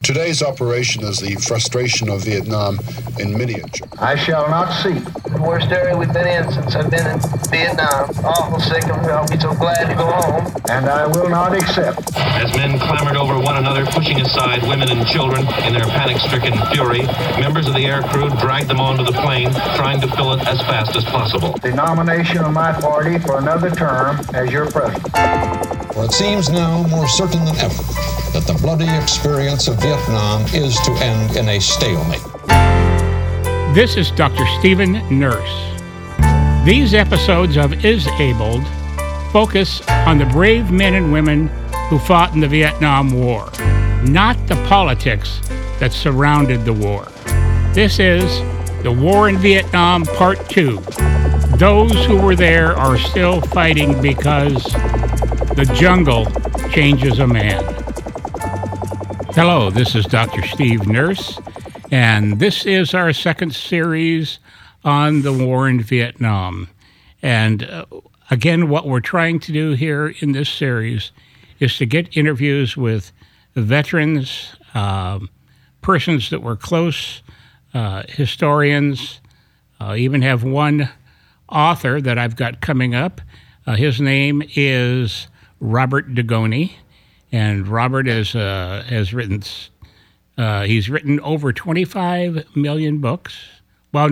Today's operation is the frustration of Vietnam in miniature. I shall not see. The worst area we've been in since I've been in Vietnam. Awful sick of it. I'll be so glad to go home. And I will not accept. As men clambered over one another, pushing aside women and children in their panic-stricken fury, members of the air crew dragged them onto the plane, trying to fill it as fast as possible. The nomination of my party for another term as your president. For it seems now more certain than ever that the bloody experience of Vietnam is to end in a stalemate. This is Dr. Stephen Nurse. These episodes of Is Abled focus on the brave men and women who fought in the Vietnam War, not the politics that surrounded the war. This is The War in Vietnam Part 2. Those who were there are still fighting because the jungle changes a man. Hello, this is Dr. Steve Nurse, and this is our second series on the war in Vietnam. And again, what we're trying to do here in this series is to get interviews with veterans, persons that were close, historians, even have one author that I've got coming up. His name is Robert Dugoni. And Robert has written, he's written over 25 million books. Well,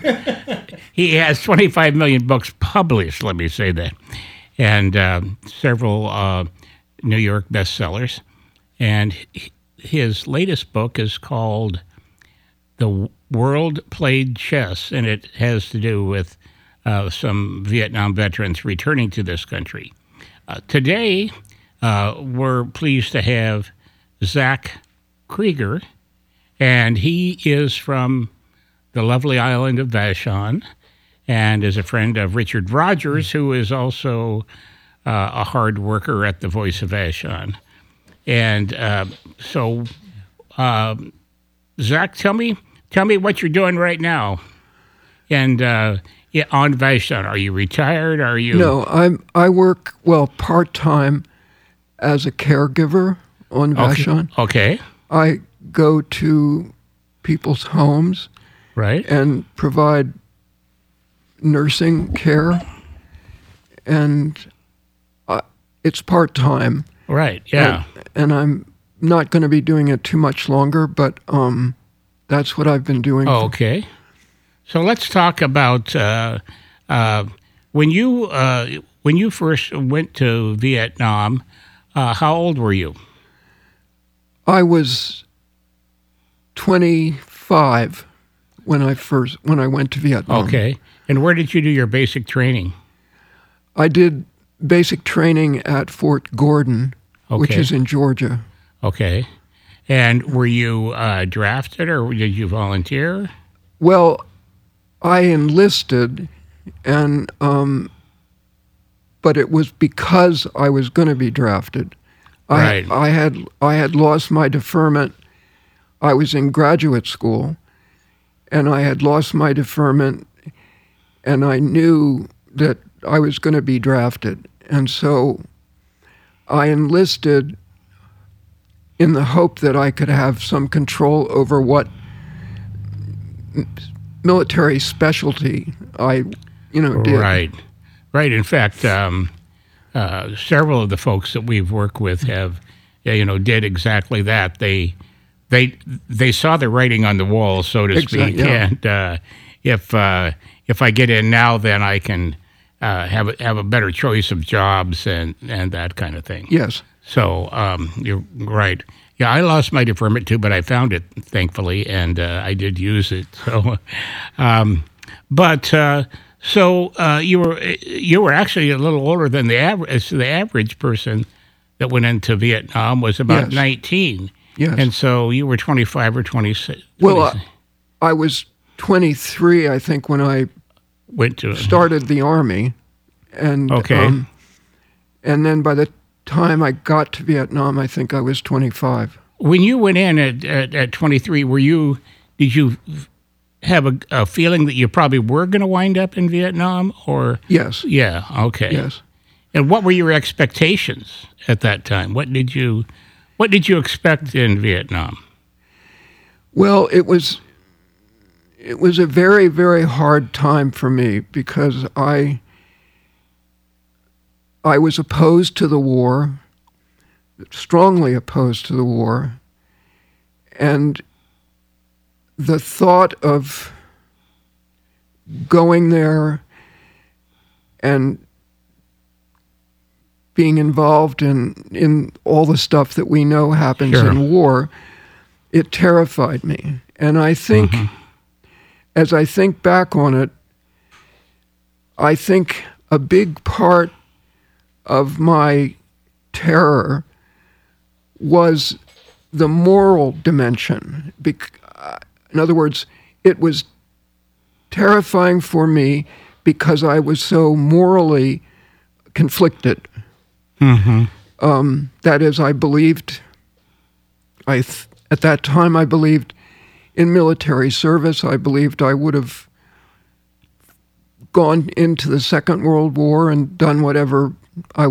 he has 25 million books published, let me say that, and several New York bestsellers. And his latest book is called The World Played Chess, and it has to do with some Vietnam veterans returning to this country. Today, we're pleased to have Zach Krieger, and he is from the lovely island of Vashon and is a friend of Richard Rogers, who is also a hard worker at the Voice of Vashon. And so, Zach, tell me what you're doing right now. And on Vashon, are you retired? Are you? No, I work part-time as a caregiver on Vashon. Okay. I go to people's homes, right, and provide nursing care, and it's part-time. Right, yeah. And I'm not going to be doing it too much longer, but that's what I've been doing. Oh, okay. So let's talk about when you first went to Vietnam. How old were you? I was 25 when I went to Vietnam. Okay. And where did you do your basic training? I did basic training at Fort Gordon, which is in Georgia. Okay. And were you drafted or did you volunteer? Well, I enlisted, and but it was because I was going to be drafted. Right. I had lost my deferment. I was in graduate school, and I had lost my deferment, and I knew that I was going to be drafted. And so I enlisted in the hope that I could have some control over what military specialty I did. Right. In fact, several of the folks that we've worked with have, did exactly that. They saw the writing on the wall, so to speak. Yeah. And if I get in now, then I can have a better choice of jobs and that kind of thing. Yes. So you're right. Yeah, I lost my deferment too, but I found it, thankfully, and I did use it. So, So you were actually a little older than the average. The average person that went into Vietnam was about 19. Yes. And so you were 25 or 26. Well, I was 23, I think, when I started the Army. And and then by the time I got to Vietnam, I think I was 25. When you went in at 23, did you have a feeling that you probably were going to wind up in Vietnam, or? Yes. Yeah. Okay. Yes. And what were your expectations at that time? What did you expect in Vietnam? Well, it was a very, very hard time for me because I was opposed to the war, strongly opposed to the war, and the thought of going there and being involved in all the stuff that we know happens in war, it terrified me. And I think, as I think back on it, I think a big part of my terror was the moral dimension. In other words, it was terrifying for me because I was so morally conflicted. That is, I believed, at that time I believed in military service. I believed I would have gone into the Second World War and done whatever I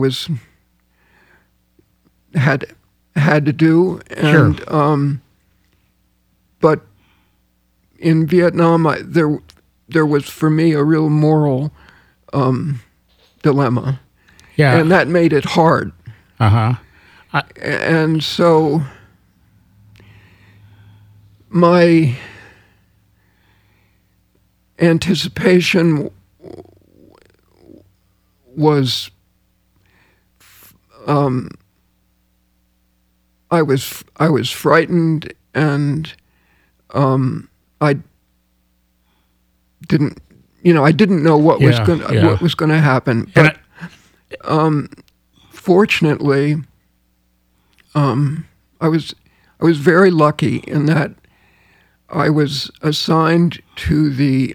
had to do. And but in Vietnam, there was for me a real moral dilemma. Yeah. And that made it hard. And so my anticipation was I was frightened, and I didn't know what was going to happen. But fortunately, I was very lucky in that I was assigned to the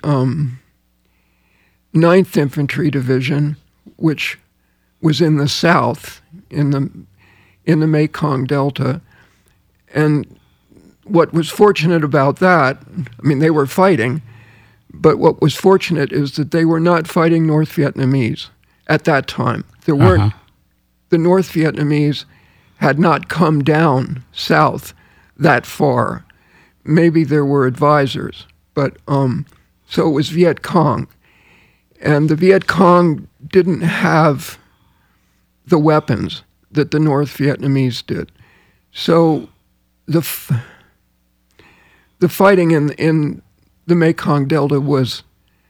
9th Infantry Division, which was in the south, in the Mekong Delta. And what was fortunate about that, I mean, they were fighting, but what was fortunate is that they were not fighting North Vietnamese at that time. There weren't, the North Vietnamese had not come down south that far. Maybe there were advisors, but so it was Viet Cong. And the Viet Cong didn't have the weapons that the North Vietnamese did. So the fighting in the Mekong Delta was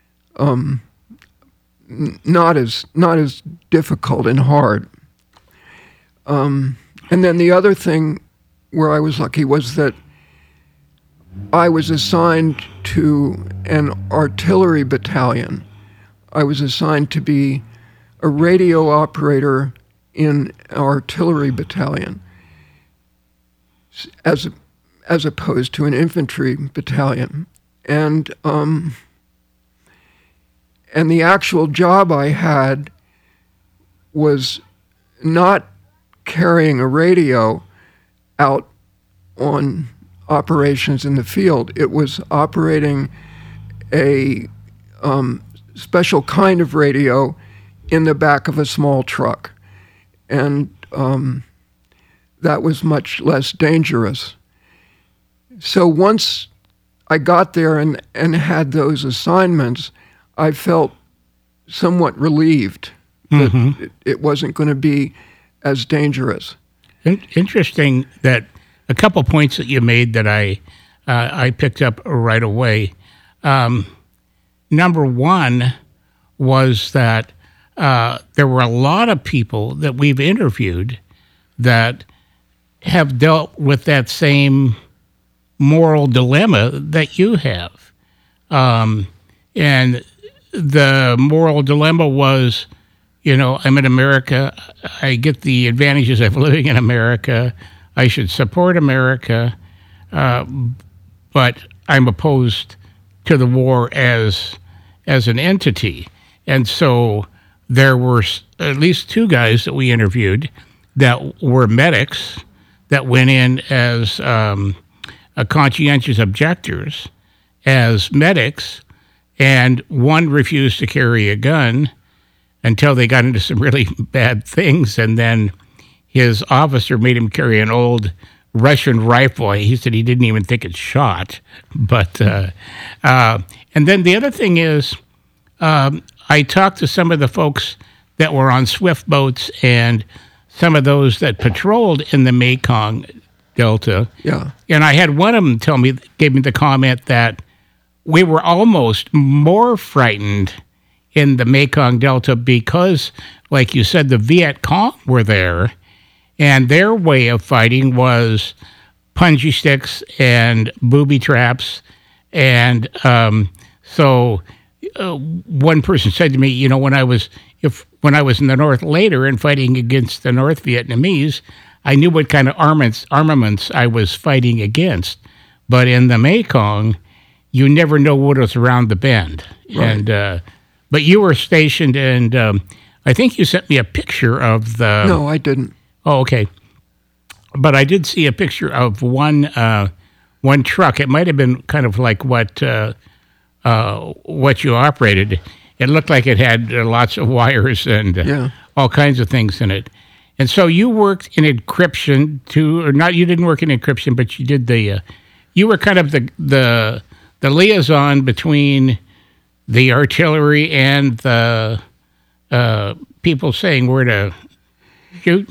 not as difficult and hard. And then the other thing where I was lucky was that I was assigned to an artillery battalion. I was assigned to be a radio operator in an artillery battalion, as opposed to an infantry battalion. And the actual job I had was not carrying a radio out on operations in the field. It was operating a special kind of radio in the back of a small truck. And that was much less dangerous. So once I got there and had those assignments, I felt somewhat relieved that it wasn't going to be as dangerous. Interesting that a couple points that you made that I picked up right away. Number one was that there were a lot of people that we've interviewed that have dealt with that same moral dilemma that you have. And the moral dilemma was, I'm in America. I get the advantages of living in America. I should support America, but I'm opposed to the war as an entity. And so there were at least two guys that we interviewed that were medics that went in as conscientious objectors as medics, and one refused to carry a gun until they got into some really bad things, and then his officer made him carry an old Russian rifle. He said he didn't even think it shot. But and then the other thing is, I talked to some of the folks that were on swift boats and some of those that patrolled in the Mekong Delta. Yeah. And I had one of them gave me the comment that we were almost more frightened in the Mekong Delta because, like you said, the Viet Cong were there, and their way of fighting was punji sticks and booby traps. And so one person said to me, when I was in the North later and fighting against the North Vietnamese, I knew what kind of armaments I was fighting against. But in the Mekong, you never know what was around the bend. Right. And but you were stationed, and I think you sent me a picture of the... No, I didn't. Oh, okay. But I did see a picture of one truck. It might have been kind of like what you operated. It looked like it had lots of wires and all kinds of things in it. And so you worked in encryption too, or not? You didn't work in encryption, but you did you were kind of the liaison between the artillery and the people saying where to shoot.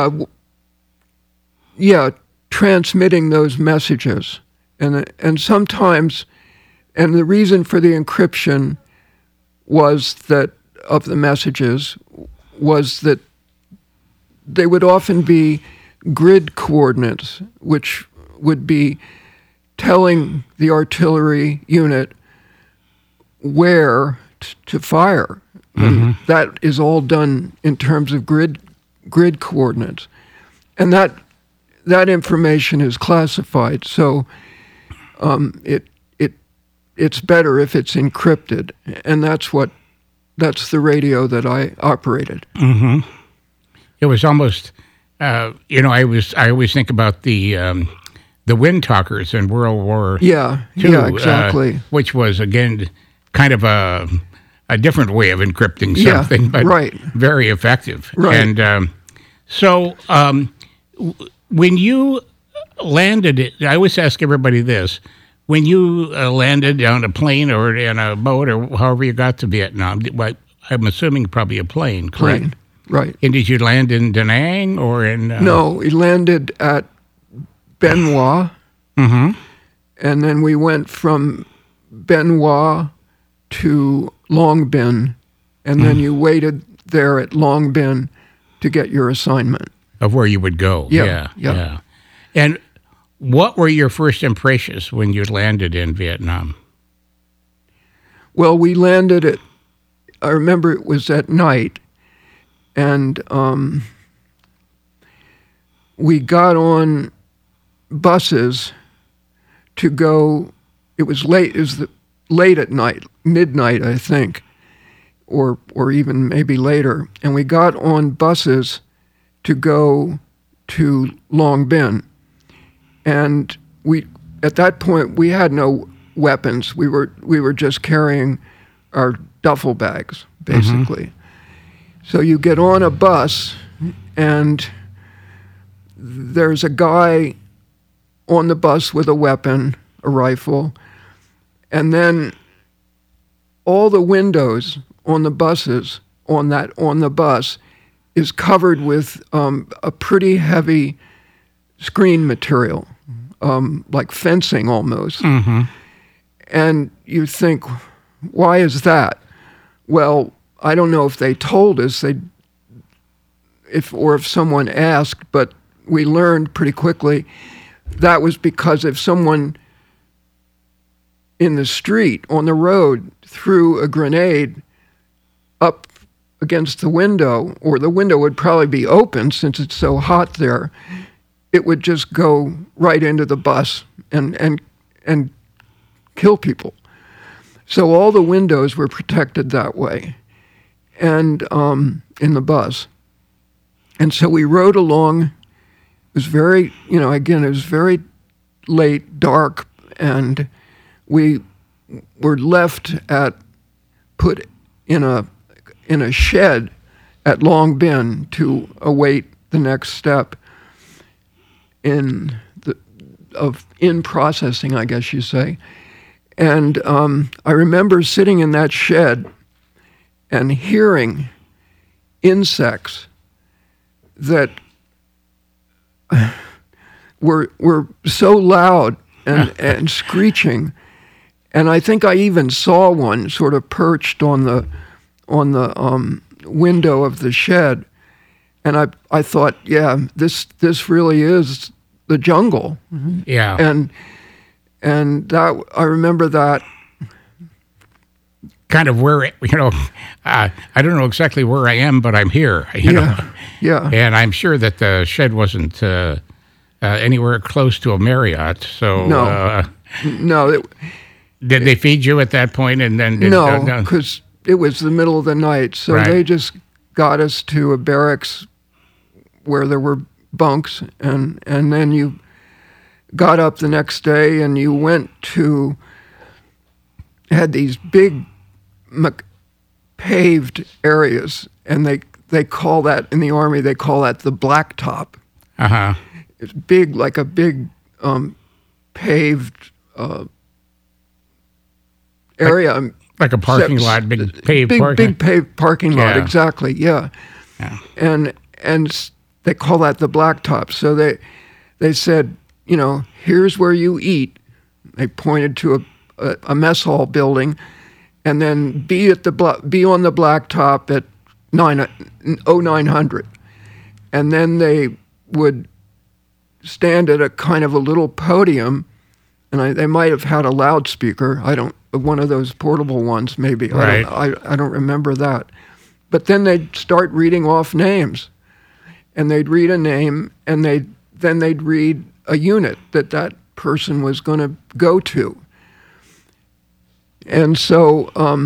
Yeah, transmitting those messages, and sometimes, and the reason for the encryption was that of the messages was that they would often be grid coordinates, which would be telling the artillery unit where to fire. And that is all done in terms of grid coordinates, and that information is classified. So it's better if it's encrypted, and that's the radio that I operated. Mm-hmm. It was almost, I always think about the wind talkers in World War II. Yeah, exactly. Which was, again, kind of a different way of encrypting something, but very effective. Right. And so when you landed, I always ask everybody this, when you landed on a plane or in a boat or however you got to Vietnam, I'm assuming probably a plane, correct? Plane, right. And did you land in Da Nang or in... No, we landed at Bien Hoa, and then we went from Bien Hoa to Long Binh, and then you waited there at Long Binh to get your assignment. Of where you would go. Yeah. And what were your first impressions when you landed in Vietnam? Well, we landed I remember it was at night, and we got on buses to go. It was late. It was late at night, midnight, I think, or even maybe later. And we got on buses to go to Long Binh. And at that point, we had no weapons. We were just carrying our duffel bags, basically. So you get on a bus, and there's a guy on the bus with a weapon, a rifle, and then all the windows on the buses on the bus is covered with a pretty heavy screen material, like fencing almost. And you think, why is that? Well, I don't know if they told us, if someone asked, but we learned pretty quickly that was because if someone in the street, on the road, threw a grenade up against the window, or the window would probably be open since it's so hot there, it would just go right into the bus and kill people. So all the windows were protected that way, and in the bus. And so we rode along. It was very, again, it was very late, dark, and we were put in a shed at Long Binh to await the next step in in processing, I guess you say. And I remember sitting in that shed and hearing insects that were so loud and screeching. And I think I even saw one sort of perched on the window of the shed. And I thought, yeah, this really is the jungle. Yeah. And that I remember that. Kind of where, I don't know exactly where I am, but I'm here. You know? Yeah. And I'm sure that the shed wasn't anywhere close to a Marriott. So No. Did they feed you at that point? And then No, because it was the middle of the night. So Right. they just got us to a barracks where there were bunks, and then you got up the next day and you went to, had these big paved areas, and they call that, in the Army, they call that the blacktop. Uh-huh. It's big, like a big paved area. Like a parking lot, big paved parking Big paved parking lot, Yeah. exactly, yeah. And they call that the blacktop. So they said, here's where you eat. They pointed to a mess hall building, and then be on the blacktop at 0900. And then they would stand at a kind of a little podium, and they might have had a loudspeaker. One of those portable ones, maybe. Right. I don't remember that. But then they'd start reading off names, and they'd read a name, and then they'd read a unit that person was going to go to. And so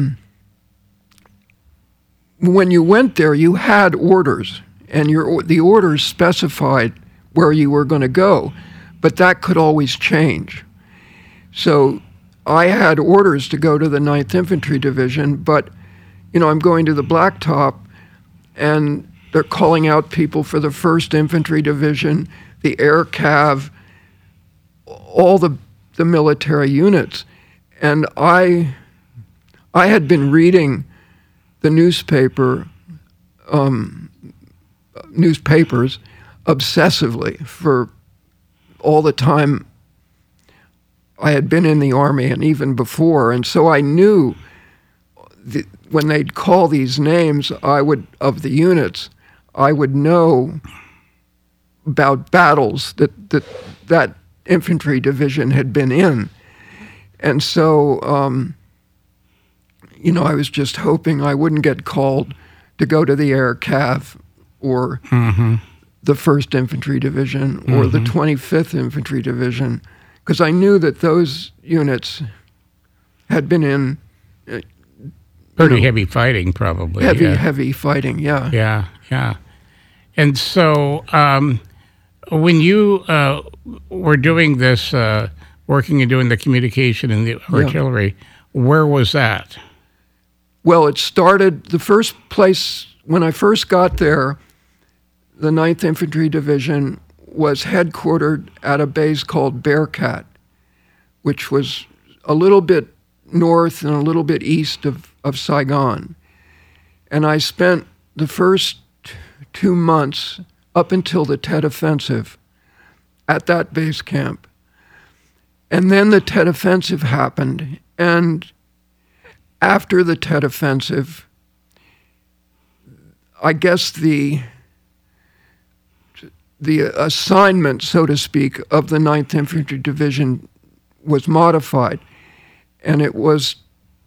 when you went there, you had orders, and the orders specified where you were going to go, but that could always change. So I had orders to go to the 9th Infantry Division, but, I'm going to the blacktop, and they're calling out people for the 1st Infantry Division, the Air Cav, all the military units. And I had been reading the newspapers obsessively for all the time I had been in the Army and even before. And so I knew when they'd call these names, of the units, I would know about battles that infantry division had been in. And so, I was just hoping I wouldn't get called to go to the Air Cav or the 1st Infantry Division or the 25th Infantry Division, because I knew that those units had been in pretty heavy fighting, probably. Heavy fighting, yeah. Yeah. And so when you were doing this, working and doing the communication and the artillery, where was that? Well, it started, the first place, when I first got there, the 9th Infantry Division was headquartered at a base called Bearcat, which was a little bit north and a little bit east of Saigon. And I spent the first 2 months up until the Tet Offensive at that base camp. And then the Tet Offensive happened, and after the Tet Offensive, I guess the assignment, so to speak, of the 9th Infantry Division was modified, and it was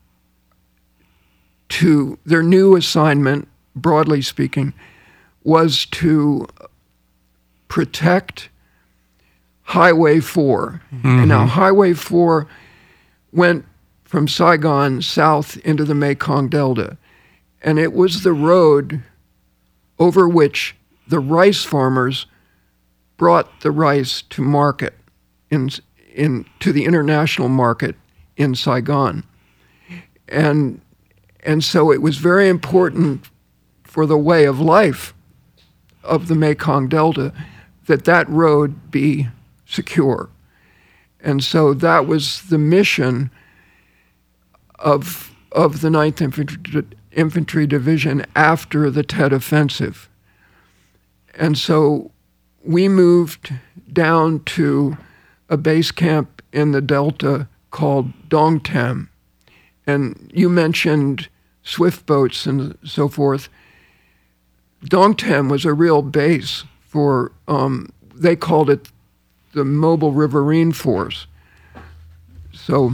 their new assignment, broadly speaking, was to protect Highway 4. And now Highway 4 went from Saigon south into the Mekong Delta, and it was the road over which the rice farmers brought the rice to market to the international market in Saigon. And so it was very important for the way of life of the Mekong Delta that road be secure. And so that was the mission of the 9th Infantry Division after the Tet Offensive. And so we moved down to a base camp in the Delta called Dongtam. And you mentioned swift boats and so forth. Dongtam was a real base for, they called it the Mobile Riverine Force. So,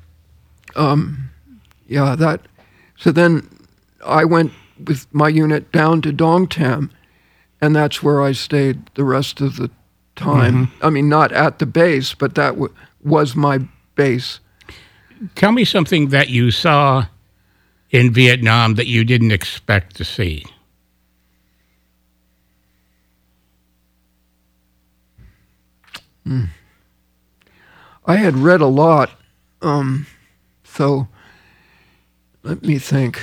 so then I went with my unit down to Dongtam, and that's where I stayed the rest of the time. Mm-hmm. I mean, not at the base, but that was my base. Tell me something that you saw in Vietnam that you didn't expect to see. I had read a lot, so let me think.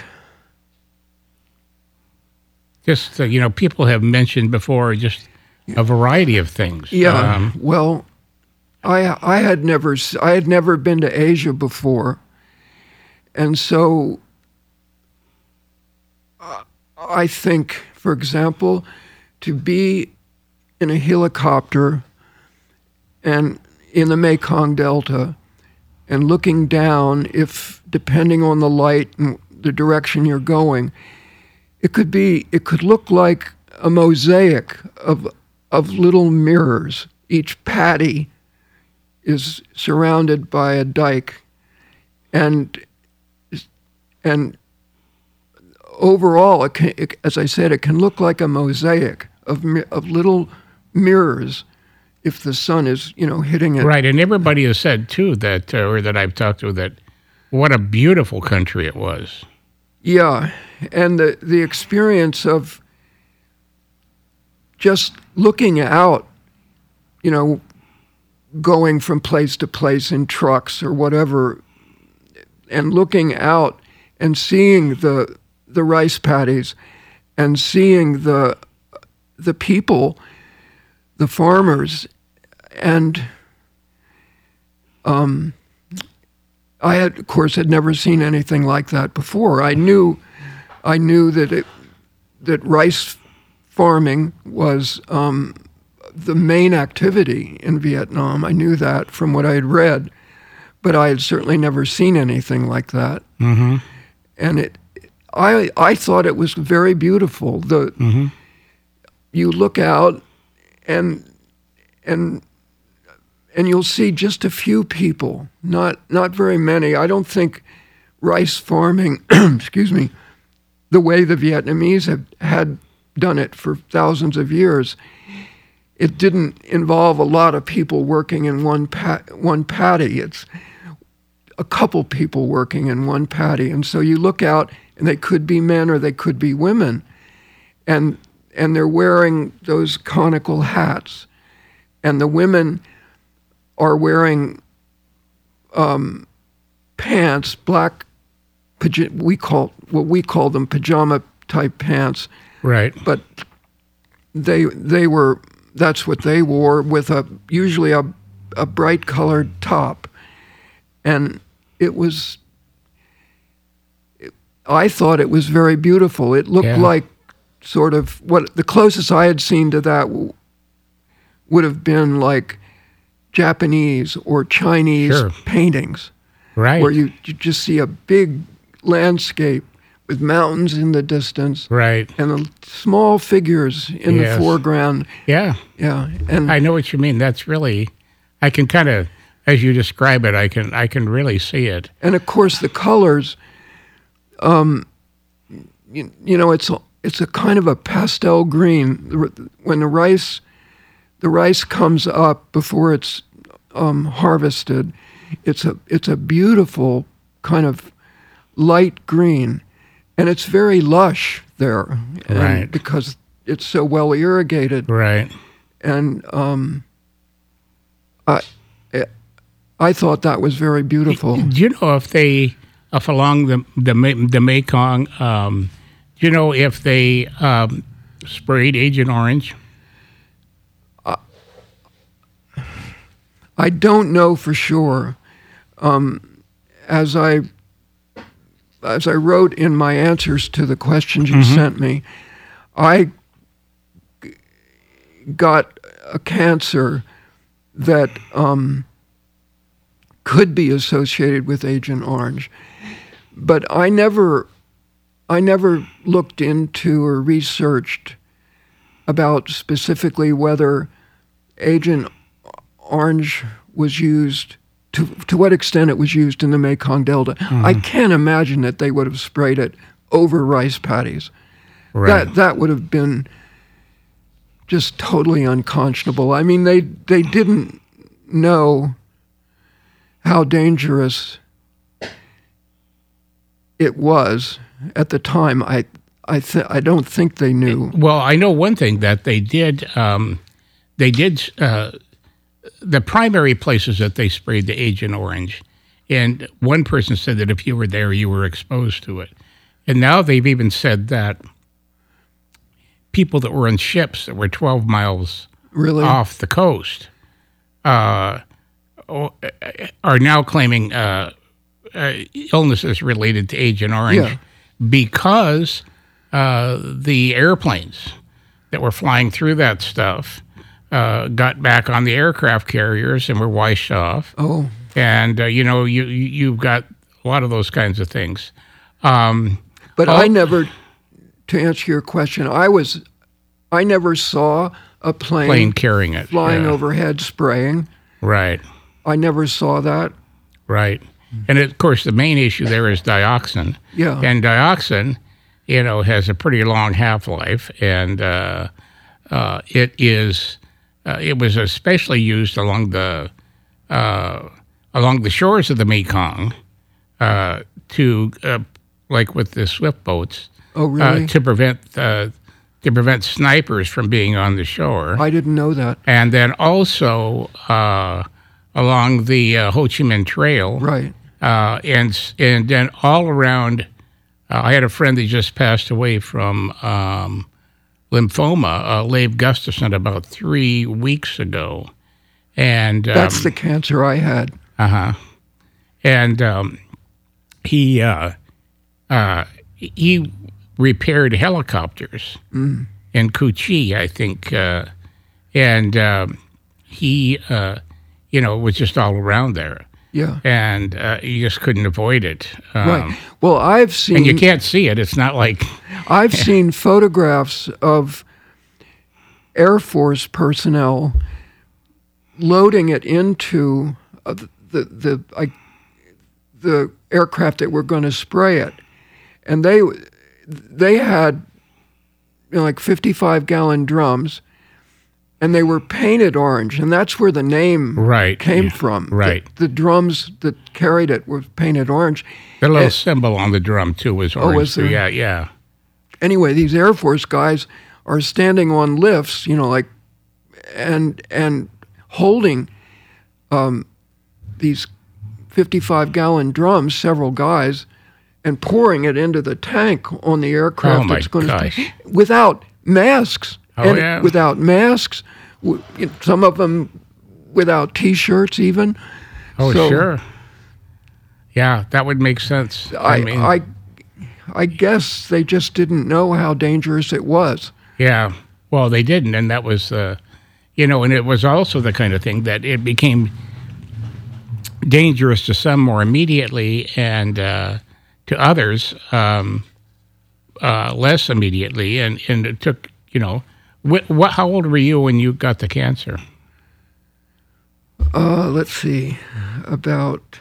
Just, people have mentioned before just a variety of things. Yeah, well, I had never been to Asia before, and so I think, for example, to be in a helicopter and in the Mekong Delta and looking down, if depending on the light and the direction you're going, it could look like a mosaic of little mirrors. Each patty is surrounded by a dike, and overall, as I said, it can look like a mosaic of little mirrors if the sun is, hitting it. Right, and everybody has said, too, that, or that I've talked to, that what a beautiful country it was. Yeah, and the experience of just looking out, going from place to place in trucks or whatever, and looking out and seeing the rice paddies and seeing the people, the farmers, and I had, of course, never seen anything like that before. I knew that rice farming was the main activity in Vietnam. I knew that from what I had read, but I had certainly never seen anything like that. Mm-hmm. And I thought it was very beautiful. You look out and you'll see just a few people, not very many. I don't think rice farming, excuse me, the way the Vietnamese had done it for thousands of years, it didn't involve a lot of people working in one paddy. It's a couple people working in one paddy. And so you look out, and they could be men or they could be women, and they're wearing those conical hats. And the women are wearing pants, black, we call them pajama type pants. Right. But that's what they wore, with usually a bright colored top. And I thought it was very beautiful. It looked like sort of the closest I had seen to that would have been like Japanese or Chinese paintings, right? Where you just see a big landscape with mountains in the distance, right, and the small figures in the foreground. Yeah, and I know what you mean. That's really, I can kind of, as you describe it, I can really see it. And of course, the colors. It's a kind of a pastel green. When the rice comes up before it's harvested, it's a beautiful kind of light green, and it's very lush there, right? Because it's so well irrigated, right? And I thought that was very beautiful. Do you know if along the Mekong, do you know if they sprayed Agent Orange? I don't know for sure. As I wrote in my answers to the questions you sent me, I got a cancer that could be associated with Agent Orange, but I never looked into or researched about specifically whether Agent Orange was used, to what extent it was used in the Mekong Delta. I can't imagine that they would have sprayed it over rice paddies. Right. That would have been just totally unconscionable. I mean, they didn't know how dangerous it was at the time. I don't think they knew. Well, I know one thing that they did. The primary places that they sprayed the Agent Orange, and one person said that if you were there, you were exposed to it. And now they've even said that people that were on ships that were 12 miles Really? off the coast are now claiming illnesses related to Agent Orange because the airplanes that were flying through that stuff got back on the aircraft carriers and were washed off. Oh. And, you've got a lot of those kinds of things. But I never, to answer your question, I never saw a plane carrying it. flying overhead spraying. Right. I never saw that. Right. And, of course, the main issue there is dioxin. Yeah. And dioxin, has a pretty long half-life, and it was especially used along the shores of the Mekong to like with the swift boats. Oh, really? To prevent snipers from being on the shore. I didn't know that. And then also along the Ho Chi Minh Trail. Right. And then all around. I had a friend that just passed away from lymphoma, Leif Gustafson, about 3 weeks ago. And that's the cancer I had. And he repaired helicopters in Cu-Chi, I think, and he was just all around there. Yeah. And you just couldn't avoid it. Right. Well, I've seen... And you can't see it. It's not like... I've seen photographs of Air Force personnel loading it into the aircraft that were going to spray it. And they had like 55-gallon drums, and they were painted orange, and that's where the name came from. Right. The drums that carried it were painted orange. The little symbol on the drum, too, was orange. Oh, was there? Yeah. Anyway, these Air Force guys are standing on lifts, and holding these 55-gallon drums, several guys, and pouring it into the tank on the aircraft that's going to without masks. Without masks, some of them without T-shirts even. Oh, so, sure. Yeah, that would make sense. I guess they just didn't know how dangerous it was. Yeah, well, they didn't, and that was, and it was also the kind of thing that it became dangerous to some more immediately, and to others less immediately, and it took, how old were you when you got the cancer? Let's see, about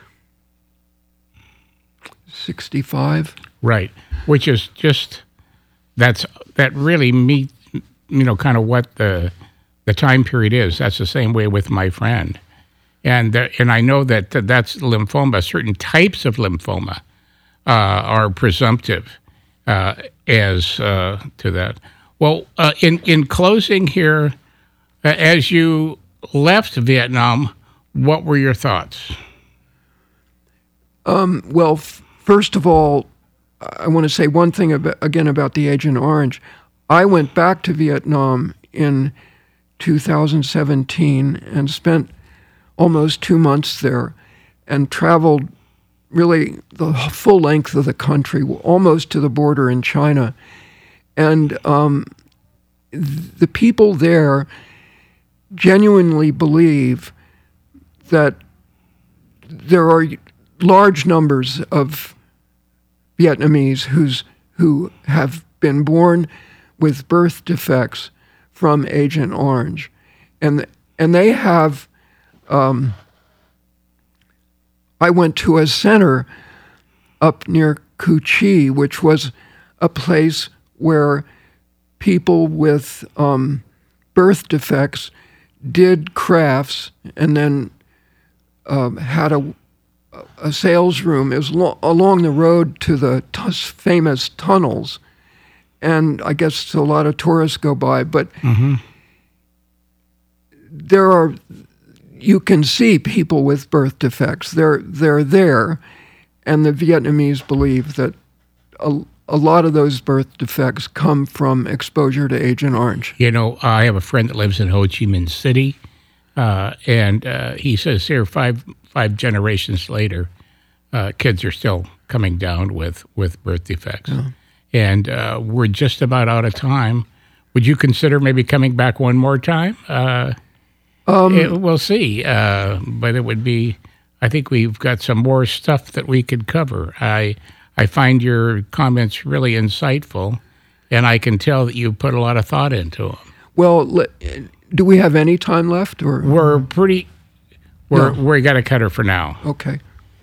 65. Right, which is just that really kind of what the time period is. That's the same way with my friend, and I know that that's lymphoma. Certain types of lymphoma are presumptive as to that. Well, in closing here, as you left Vietnam, what were your thoughts? Well, first of all, I want to say one thing about the Agent Orange. I went back to Vietnam in 2017 and spent almost 2 months there and traveled really the full length of the country, almost to the border in China. And the people there genuinely believe that there are large numbers of Vietnamese who have been born with birth defects from Agent Orange. And they have, I went to a center up near Cu Chi, which was a place where people with birth defects did crafts and then had a sales room. It was along the road to the famous tunnels. And I guess a lot of tourists go by, but you can see people with birth defects. They're there, and the Vietnamese believe that a lot of those birth defects come from exposure to Agent Orange. You know, I have a friend that lives in Ho Chi Minh City, and he says here 5 generations later, kids are still coming down with birth defects. Yeah. And we're just about out of time. Would you consider maybe coming back one more time? We'll see. But it would be, I think we've got some more stuff that we could cover. I find your comments really insightful, and I can tell that you put a lot of thought into them. Well, do we have any time left? Or we got to cut her for now. Okay.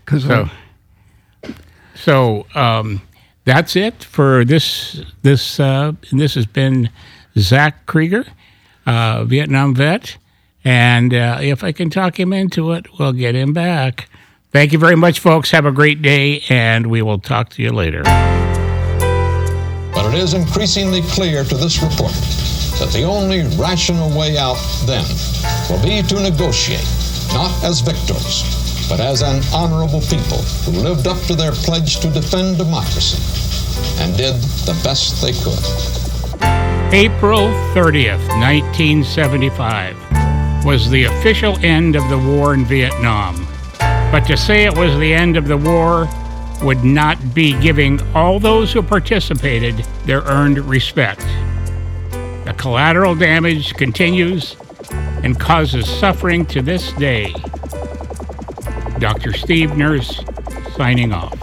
So that's it for this. And this has been Zach Krieger, Vietnam vet. And if I can talk him into it, we'll get him back. Thank you very much, folks. Have a great day, and we will talk to you later. But it is increasingly clear to this report that the only rational way out then will be to negotiate, not as victors, but as an honorable people who lived up to their pledge to defend democracy and did the best they could. April 30th, 1975 was the official end of the war in Vietnam. But to say it was the end of the war would not be giving all those who participated their earned respect. The collateral damage continues and causes suffering to this day. Dr. Steve Nurse, signing off.